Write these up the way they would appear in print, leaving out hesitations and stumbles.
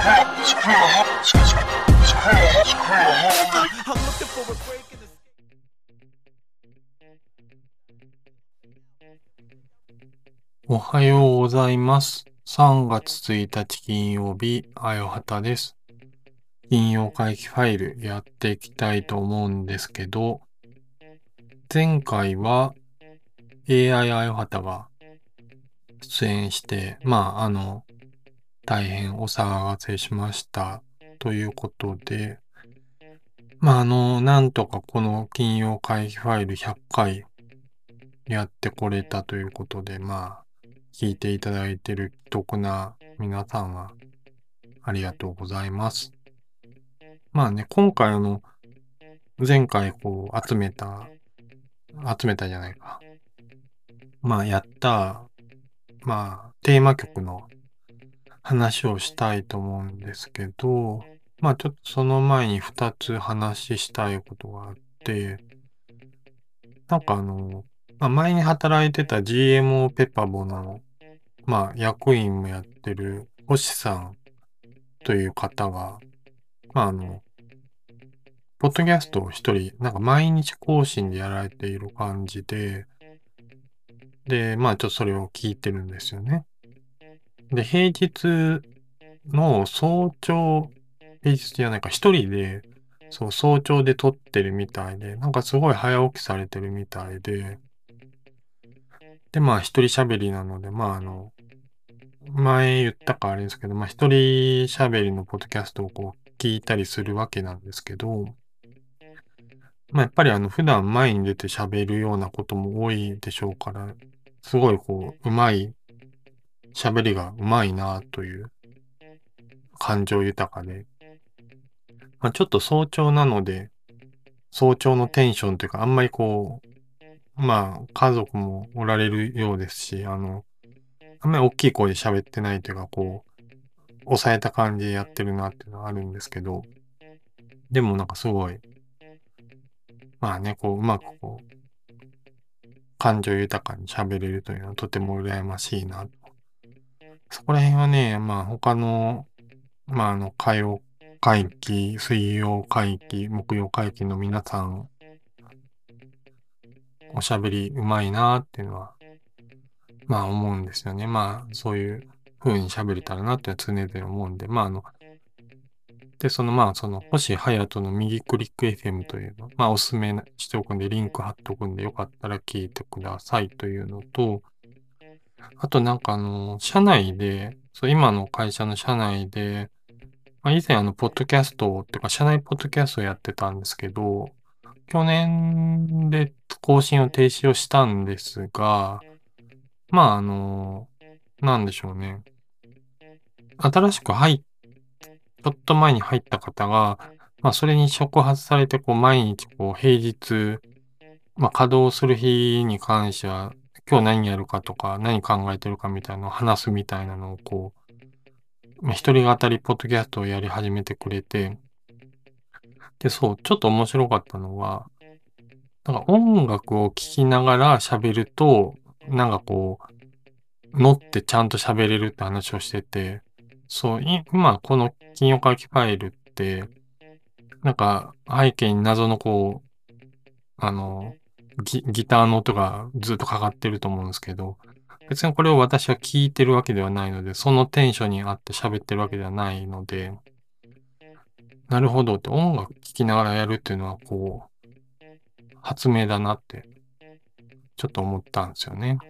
おはようございます。3月1日金曜日、あよはたです。金曜会期ファイルやっていきたいと思うんですけど、前回は AI あよはたが出演して、大変お騒がせしましたということで、なんとかこの金曜会期ファイル100回やってこれたということで、聞いていただいている既得な皆さんはありがとうございます。今回前回集めたじゃないか。やった、テーマ曲の話をしたいと思うんですけど、ちょっとその前に2つ話したいことがあって、前に働いてた GMO ペパボの、役員もやってる星さんという方が、まあ、あの、ポッドキャストを一人、毎日更新でやられている感じで、ちょっとそれを聞いてるんですよね。で、平日じゃないか、一人で、そう、早朝で撮ってるみたいで、すごい早起きされてるみたいで、で、一人喋りなので、前言ったかあれですけど、一人喋りのポッドキャストを聞いたりするわけなんですけど、やっぱり普段前に出て喋るようなことも多いでしょうから、すごい喋りが上手いなという感情豊かで、ちょっと早朝なので、早朝のテンションというか、あんまり家族もおられるようですし、あんまり大きい声で喋ってないというか、抑えた感じでやってるなっていうのはあるんですけど、でもすごい、うまく感情豊かに喋れるというのはとても羨ましいなと。そこら辺はね、他の、火曜会期、水曜会期、木曜会期の皆さん、おしゃべりうまいなっていうのは、思うんですよね。そういう風に喋れたらなって常々思うんで、で、星隼人の右クリック FM というの、おすすめしておくんで、リンク貼っておくんで、よかったら聞いてくださいというのと、あと社内で、今の会社の社内で、以前ポッドキャストっていうか、社内ポッドキャストをやってたんですけど、去年で更新を停止をしたんですが、なんでしょうね。新しくちょっと前に入った方が、それに触発されて、毎日、平日、稼働する日に関しては、今日何やるかとか、何考えてるかみたいなのを話すみたいなのを、一人語りポッドキャストをやり始めてくれて、で、そう、ちょっと面白かったのは、音楽を聴きながら喋ると、乗ってちゃんと喋れるって話をしてて、そう、今この金曜会期ファイルって、背景に謎のあの、ギターの音がずっとかかってると思うんですけど、別にこれを私は聞いてるわけではないので、そのテンションに合って喋ってるわけではないので、なるほどって音楽聴きながらやるっていうのは発明だなってちょっと思ったんですよね。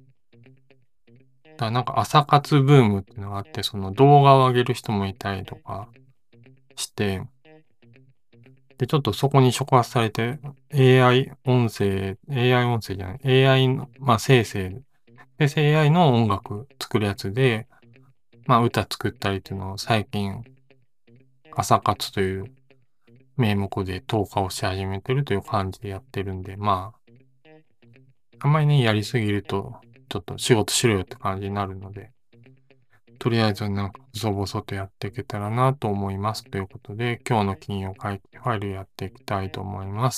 だから朝活ブームっていうのがあって、その動画を上げる人もいたりとかして、で、ちょっとそこに触発されて、AI 音声じゃない、AI の、生成 AI の音楽作るやつで、歌作ったりっていうのを最近、朝活という名目で投下をし始めてるという感じでやってるんで、あんまりね、やりすぎると、ちょっと仕事しろよって感じになるので、とりあえず細々とやっていけたらなと思います。ということで、今日の金曜会期ファイルやっていきたいと思います。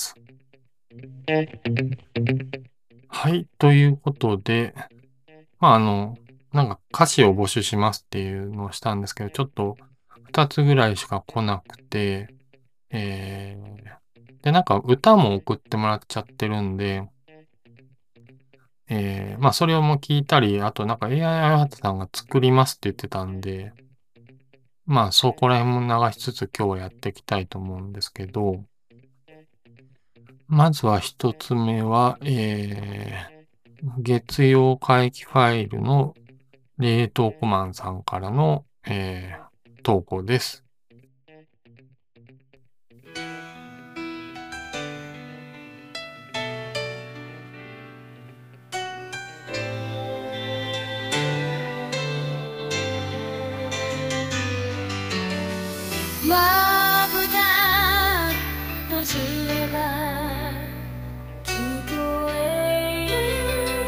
はい、ということで、歌詞を募集しますっていうのをしたんですけど、ちょっと 2つぐらいしか来なくて、で、なんか歌も送ってもらっちゃってるんで、まあそれをも聞いたり、あとなんか AI アイハタさんが作りますって言ってたんで、まあそこら辺も流しつつ今日はやっていきたいと思うんですけど、まずは一つ目は、月曜回帰ファイルの冷凍庫マンさんからの、投稿です。 まぶた閉じれば聞こえる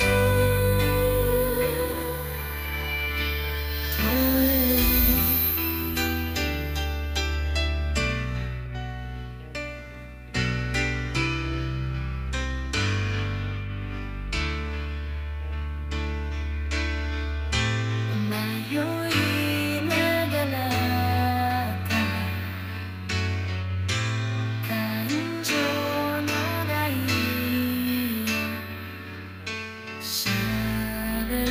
迷いながら感情のないしゃべる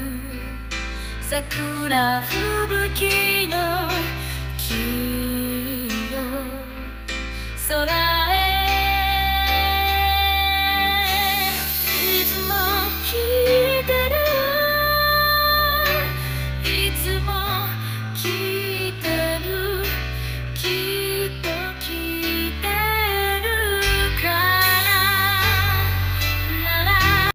桜吹雪の木を空へいつも聞いてるいつも聞いてるきっと聞いてるから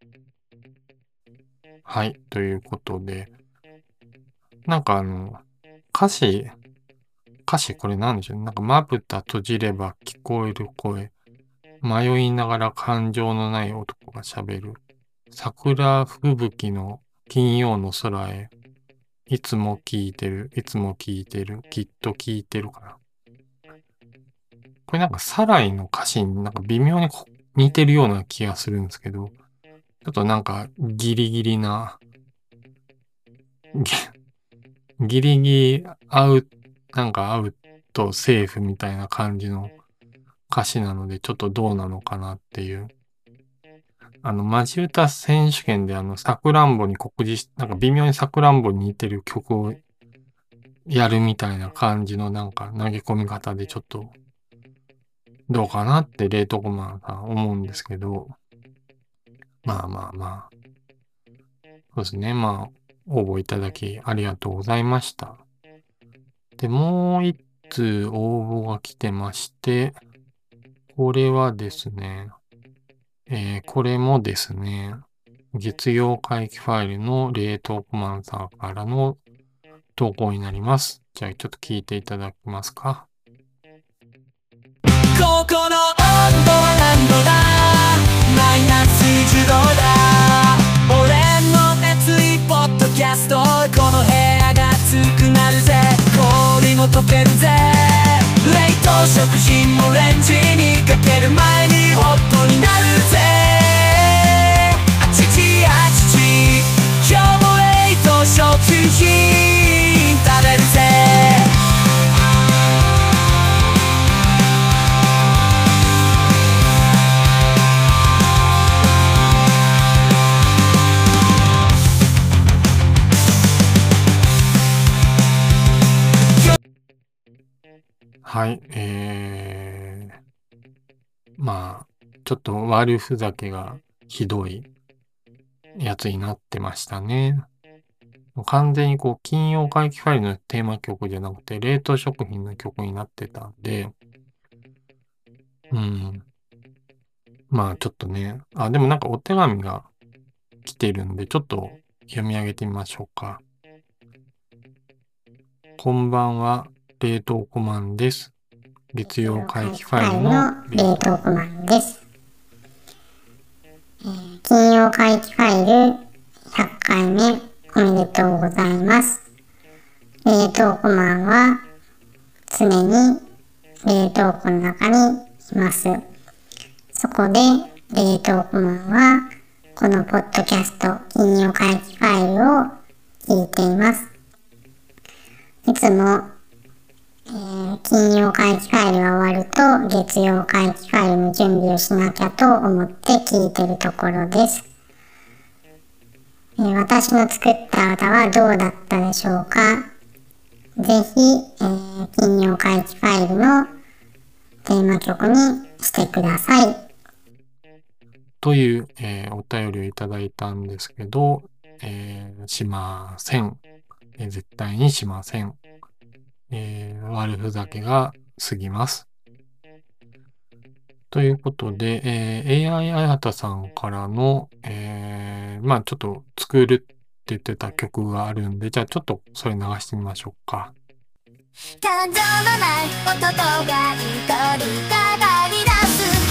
はい。ということで、なんか歌詞これなんでしょうね。なんかまぶた閉じれば聞こえる声。迷いながら感情のない男が喋る。桜吹雪の金曜の空へ。いつも聞いてる。いつも聞いてる。きっと聞いてるかな。これなんかサライの歌詞になんか微妙に似てるような気がするんですけど、ちょっとなんかギリギリな、ギリギリなんかアウトセーフみたいな感じの歌詞なので、ちょっとどうなのかなっていう。マジ歌選手権でさくらんぼになんか微妙にさくらんぼに似てる曲をやるみたいな感じのなんか投げ込み方でちょっとどうかなって冷凍庫マンさん思うんですけど、まあまあまあ。そうですね。まあ、応募いただきありがとうございました。で、もう一通応募が来てまして、これはですね、これもですね、月曜回帰ファイルの冷凍コマンさんからの投稿になります。じゃあちょっと聞いていただけますか。 ここの温度は何度だマイナス10度だ俺の熱いポッドキャストこの部屋が熱くなるぜ氷も溶けるぜ冷凍食品もレンジにかける前にホットになるぜあちちあちち今日も冷凍食品食べるぜはい、まあ、ちょっと悪ふざけがひどいやつになってましたね。完全にこう、金曜回帰ファイルのテーマ曲じゃなくて、冷凍食品の曲になってたんで、まあちょっとね、でもなんかお手紙が来てるんで、ちょっと読み上げてみましょうか。こんばんは、冷凍コマンです。月曜回帰ファイルの冷凍コマンです。金曜回帰ファイル100回目おめでとうございます。冷凍コマンは常に冷凍庫の中にいます。そこで冷凍コマンはこのポッドキャスト金曜回帰ファイルを聞いています。いつも金曜回帰ファイルが終わると月曜回帰ファイルの準備をしなきゃと思って聞いてるところです。私の作った歌はどうだったでしょうか。ぜひ、金曜回帰ファイルのテーマ曲にしてください。 という、お便りをいただいたんですけど、しません。絶対にしません。悪ふざけが過ぎます。ということで、AI あやはたさんからの、まあちょっと作るって言ってた曲があるんで、じゃあちょっとそれ流してみましょうか。 感情のない音とが一人語り出す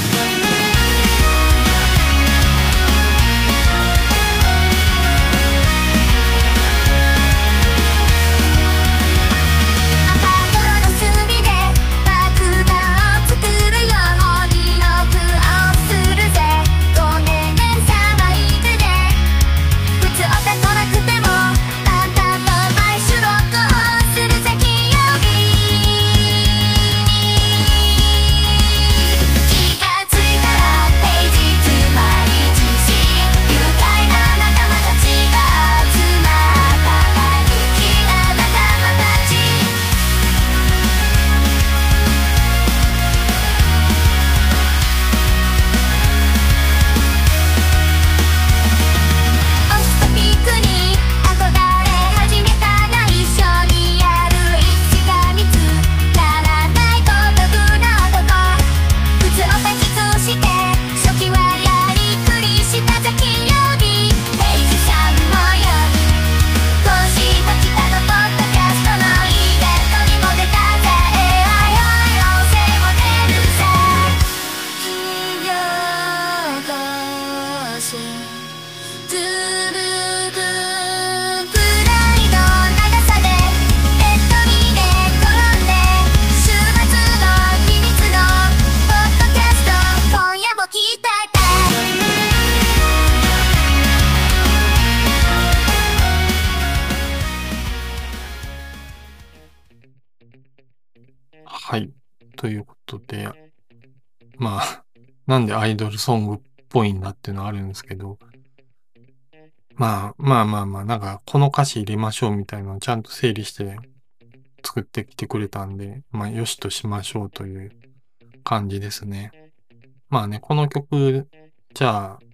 はい。ということで、まあ、なんでアイドルソングっぽいんだっていうのはあるんですけど、まあ、なんかこの歌詞入れましょうみたいなのをちゃんと整理して作ってきてくれたんで、まあ、よしとしましょうという感じですね。まあね、この曲、じゃあ、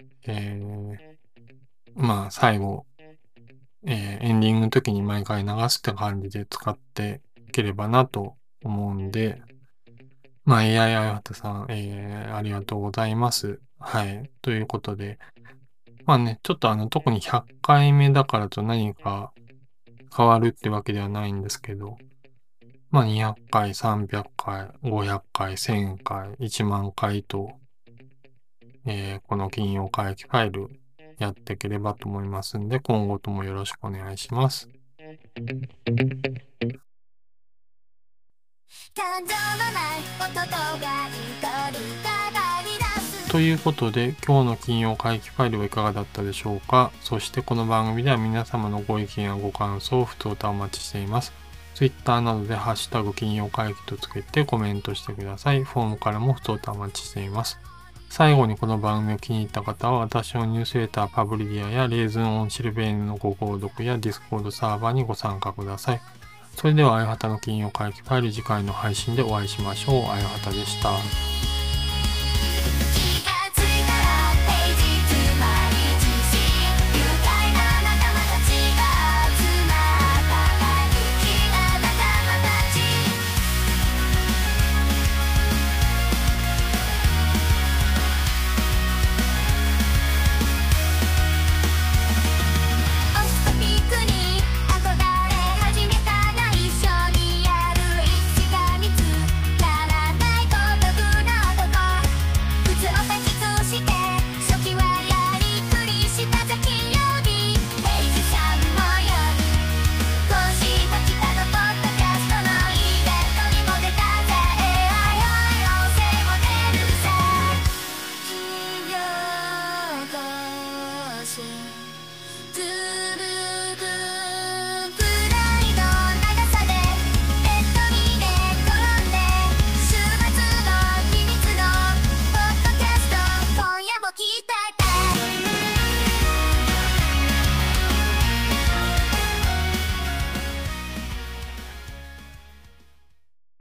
まあ、最後、エンディングの時に毎回流すって感じで使っていければなと思うんで、まあ、AI あやはたさん、ありがとうございます。はい。ということで、まあね、ちょっと特に100回目だからと何か変わるってわけではないんですけど、まあ200回、300回、500回、1000回、1万回と、この金曜回帰ファイルやっていければと思いますんで、今後ともよろしくお願いします。ということで、今日の金曜回帰ファイルはいかがだったでしょうか。そしてこの番組では皆様のご意見やご感想、ふつおたお待ちしています。Twitter などでハッシュタグ金曜回帰とつけてコメントしてください。フォームからもふつおたお待ちしています。最後にこの番組を気に入った方は私のニュースレターパブリディアやレーズンオンシルベーヌのご購読やディスコードサーバーにご参加ください。それではあやはたの金曜回帰ファイル次回の配信でお会いしましょう。あやはたでした。 ず